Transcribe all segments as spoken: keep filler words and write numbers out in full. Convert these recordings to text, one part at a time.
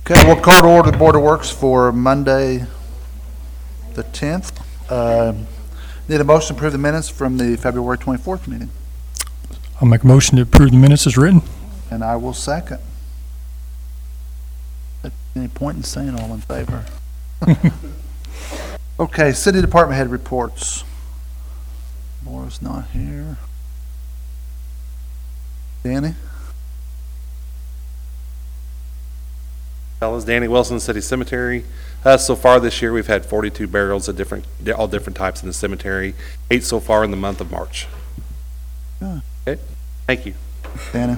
Okay, we'll call to order the Board of Works for Monday, the tenth. Uh, Need a motion to approve the minutes from the February twenty-fourth meeting, I'll make a motion to approve the minutes as written. and I will second. Any point in saying all in favor? Okay, city department head reports. Laura's not here. Danny? Fellas, Danny Wilson, City Cemetery. Uh, so far this year, we've had forty-two burials of different, all different types in the cemetery. Eight so far in the month of March. Good. Okay, thank you. Danny?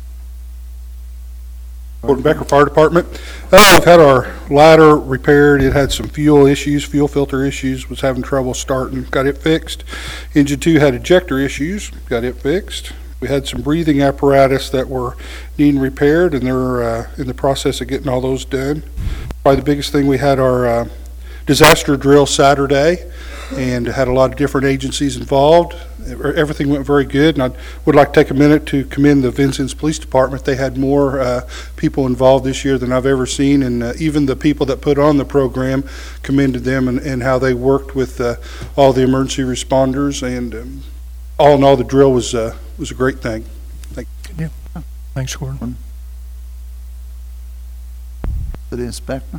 Gordon Becker Fire Department. Uh, we've had our ladder repaired. It had some fuel issues, fuel filter issues, was having trouble starting, got it fixed. Engine two had ejector issues, got it fixed. We had some breathing apparatus that were needing repaired, and they're uh, in the process of getting all those done. Probably the biggest thing, we had our uh, disaster drill Saturday, and had a lot of different agencies involved. Everything went very good, and I would like to take a minute to commend the Vincennes Police Department. They had more uh, people involved this year than I've ever seen, and uh, even the people that put on the program commended them and, and how they worked with uh, all the emergency responders, and um, all in all, the drill was uh, was a great thing. Thank you. Yeah. Thanks, Gordon. City inspector?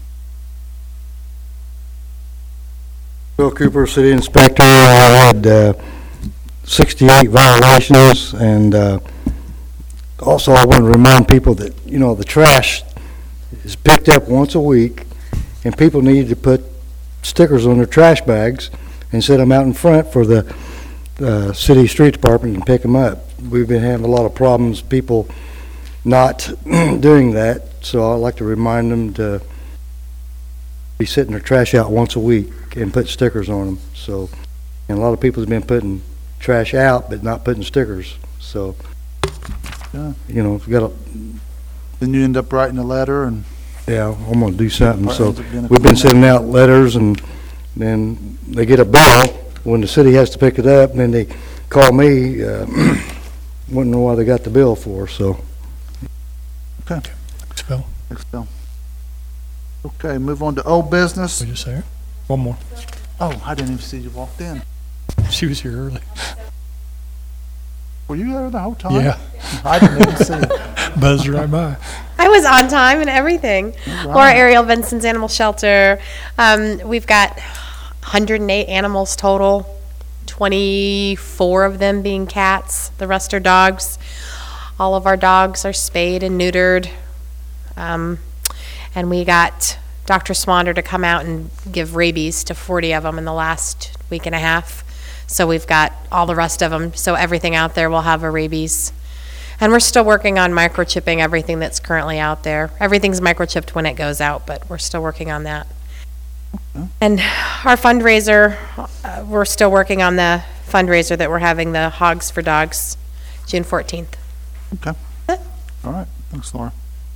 Bill Cooper, City Inspector. I had uh, sixty-eight violations, and uh, also I want to remind people that, you know, the trash is picked up once a week, and people need to put stickers on their trash bags and set them out in front for the uh, city street department and pick them up. We've been having a lot of problems, people not doing that, so I'd like to remind them to be setting their trash out once a week and put stickers on them. So, and a lot of people have been putting trash out but not putting stickers. So, Yeah. you know, if you got a, Then you end up writing a letter and yeah, I'm gonna do something. So Departments have been- we've been sending out letters, and then they get a bill when the city has to pick it up, and then they call me, uh, wouldn't know why they got the bill for, so. Okay. Thanks, Phil. Thanks, Bill. Okay, move on to old business. We just say it. One more. Oh, I didn't even see you walked in. She was here early. Were you there the whole time? Yeah. I didn't even see it. Buzzed right by. I was on time and everything. All Laura right. Ariel, Vincent's Animal Shelter. Um, we've got one hundred eight animals total, twenty-four of them being cats. The rest are dogs. All of our dogs are spayed and neutered. Um, and we got Doctor Swander to come out and give rabies to forty of them in the last week and a half. So we've got all the rest of them. So everything out there will have a rabies. And we're still working on microchipping everything that's currently out there. Everything's microchipped when it goes out, but we're still working on that. Okay. And our fundraiser, uh, we're still working on the fundraiser that we're having, the Hogs for Dogs, June fourteenth. Okay. All right. Thanks, Laura.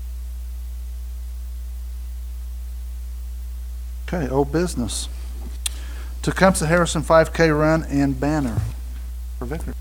Okay, old business. Tecumseh Harrison five K run and banner for Vickers.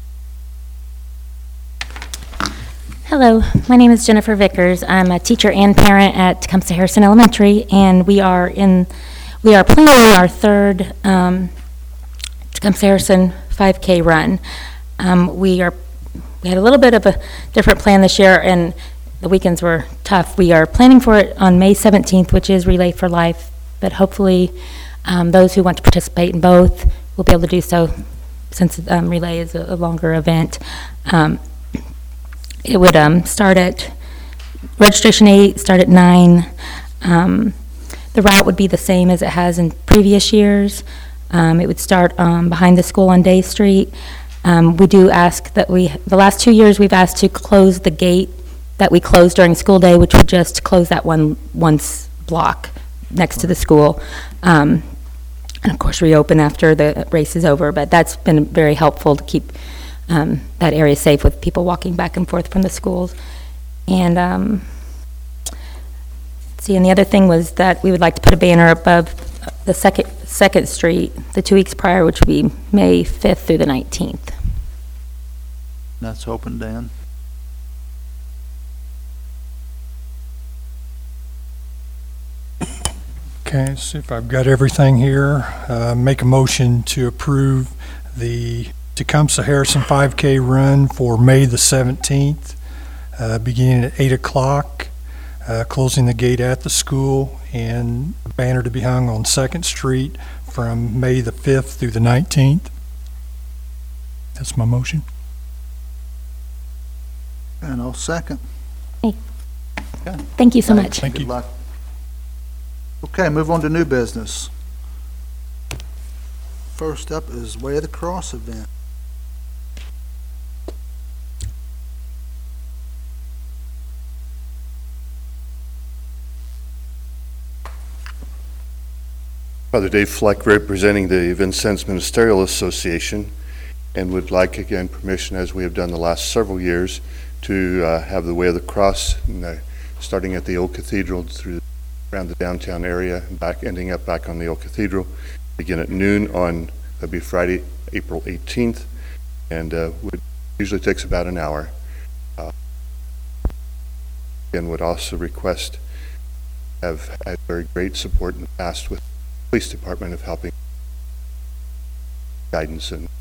Hello, my name is Jennifer Vickers. I'm a teacher and parent at Tecumseh Harrison Elementary, and we are in, we are planning our third um, Tecumseh Harrison five K run. Um, we are, we had a little bit of a different plan this year, and the weekends were tough. We are planning for it on May seventeenth, which is Relay for Life, but hopefully um, those who want to participate in both will be able to do so, since um, Relay is a, a longer event. Um, It would um, start at, registration eight, start at nine. Um, the route would be the same as it has in previous years. Um, it would start um, behind the school on Day Street. Um, we do ask that we, the last two years we've asked to close the gate that we closed during school day, which would just close that one once block next to the school. Um, and of course reopen after the race is over, but that's been very helpful to keep Um, that area safe with people walking back and forth from the schools. And um, see, and the other thing was that we would like to put a banner above the second second street the two weeks prior, which would be May fifth through the nineteenth. That's open, Dan. Okay, see if I've got everything here. Uh, Make a motion to approve the Tecumseh Harrison five K run for May the seventeenth, uh, beginning at eight o'clock, uh, closing the gate at the school, and a banner to be hung on Second Street from May the fifth through the nineteenth. That's my motion. And I'll second. Thank you so much. Thank Good you. luck. Okay, move on to new business. First up is Way of the Cross event. Father Dave Fleck, representing the Vincennes Ministerial Association, and would like again permission, as we have done the last several years, to uh, have the Way of the Cross, and, uh, starting at the Old Cathedral through around the downtown area and back, ending up back on the Old Cathedral, begin at noon on, that'd be Friday, April eighteenth, and uh, would usually takes about an hour. Uh, and would also request, have had very great support in the past with the police department of helping guidance and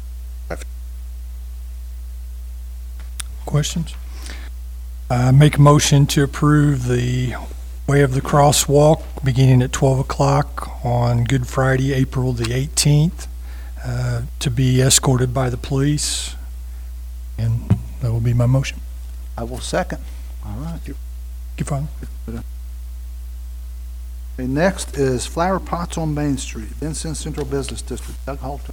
Questions? Uh, Make a motion to approve the Way of the Cross walk beginning at twelve o'clock on Good Friday, April the eighteenth, uh, to be escorted by the police. And that will be my motion. I will second. All right. You fine? Okay, next is Flower Pots on Main Street, Vincennes Central Business District. Doug Halter.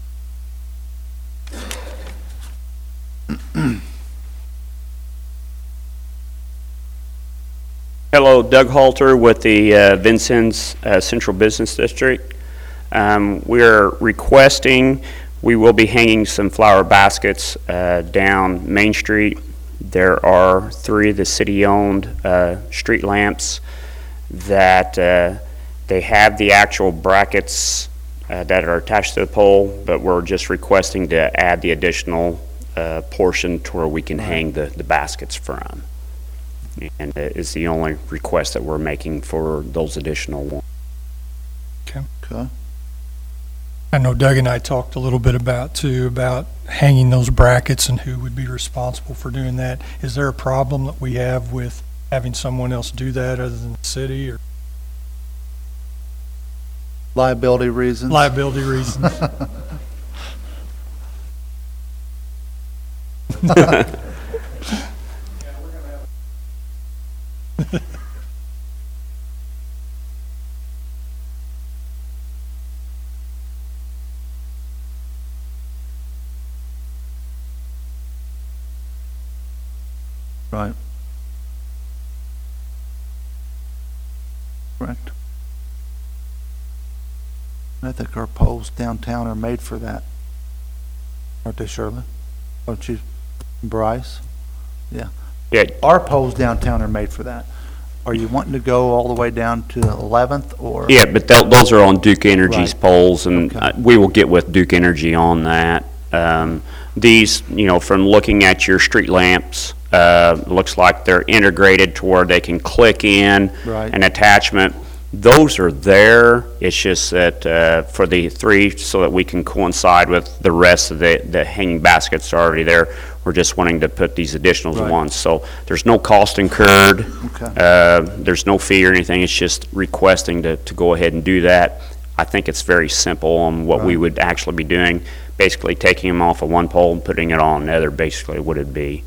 Hello, Doug Halter with the uh, Vincennes uh, Central Business District. Um, we are requesting, we will be hanging some flower baskets uh, down Main Street. There are three of the city-owned uh, street lamps that uh, they have the actual brackets uh, that are attached to the pole, but we're just requesting to add the additional uh, portion to where we can hang the, the baskets from. And it is the only request that we're making for those additional ones. Okay. I know Doug and I talked a little bit about, too, about hanging those brackets and who would be responsible for doing that. Is there a problem that we have with having someone else do that other than the city, or Liability reasons. liability reasons? Right. Correct. I think our poles downtown are made for that. Aren't they, Shirley? Aren't you, Bryce? Yeah. Yeah, Our poles downtown are made for that. Are you wanting to go all the way down to eleventh or? yeah, but tho- those are on Duke Energy's Right. poles, and Okay. uh, we will get with Duke Energy on that. Um, These, you know, from looking at your street lamps, uh, looks like they're integrated to where they can click in Right. an attachment. Those are there. It's just that uh, for the three, so that we can coincide with the rest of the, the hanging baskets are already there. We're just wanting to put these additional Right. ones. So there's no cost incurred. Okay. Uh, There's no fee or anything. It's just requesting to, to go ahead and do that. I think it's very simple on what we Right. would actually be doing. Basically taking them off of one pole and putting it on another, basically what it'd be.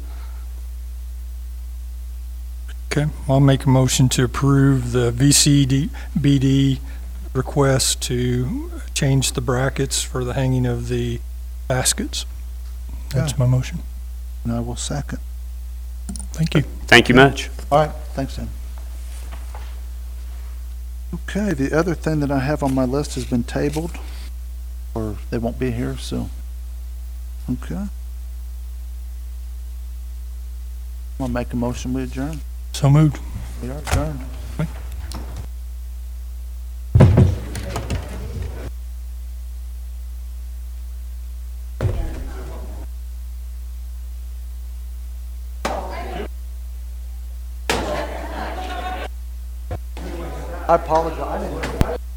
Okay, I'll make a motion to approve the V C D B D request to change the brackets for the hanging of the baskets. That's Okay. my motion. And I will second. Thank you. Thank you much. All right, thanks, Tim. Okay, the other thing that I have on my list has been tabled, or they won't be here, so, okay. I'll make a motion, we adjourn. So moved. We are adjourned. I apologize. I didn't-